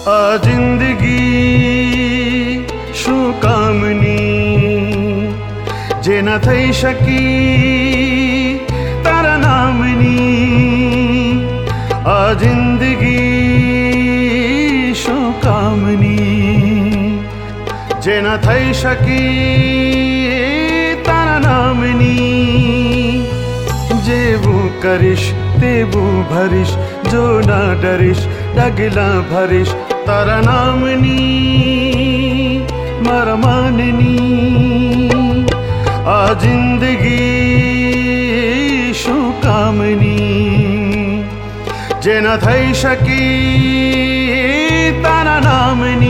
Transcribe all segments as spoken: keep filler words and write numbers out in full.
आ जिंदगी શું કામની જે ન થઈ શકી તારા નામની આ જિંદગી શું કામની જે ન થઈ શકી તારા નામની જેવું કરીશ તેવું ભરીશ જો ના ડરીશ ડગલા ભરીશ તારા નામની મારા માનની આ જિંદગી શું કામની જે ન થઈ શકી તારા નામની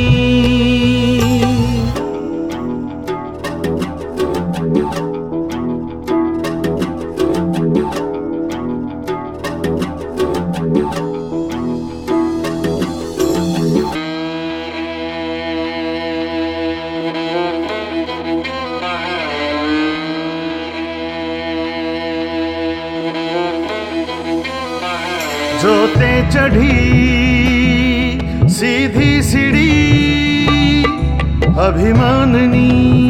जोते चढ़ी सीधी सीढ़ी अभिमाननी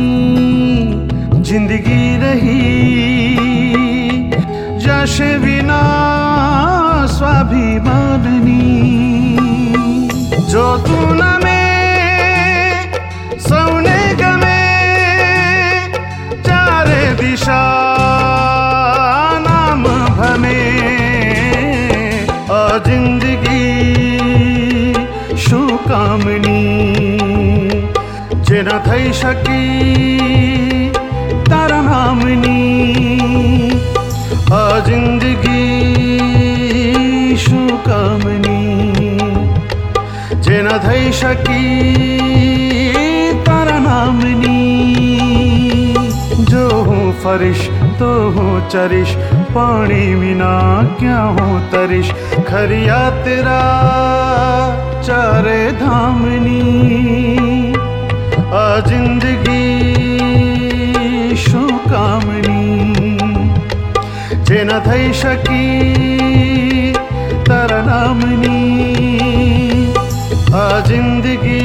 जिंदगी रही जश विना स्वाभिमाननी जो तू न में सौने गमे चारे दिशा नाम भमे आ जिंदगी શું કામની જે ન થઈ શકી તારા નામની આ જિંદગી શું કામની જે ન થઈ શકી તારા નામની જો હું ફરીશ तो हूँ चरिश पानी बिना क्या हूँ तरिश खरिया तेरा चारे धामनी आ जिंदगी શું કામની જે ન થઈ શકી તારા નામની આ જિંદગી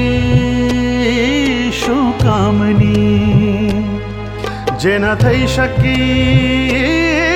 શું કામની જે ન થઈ શકી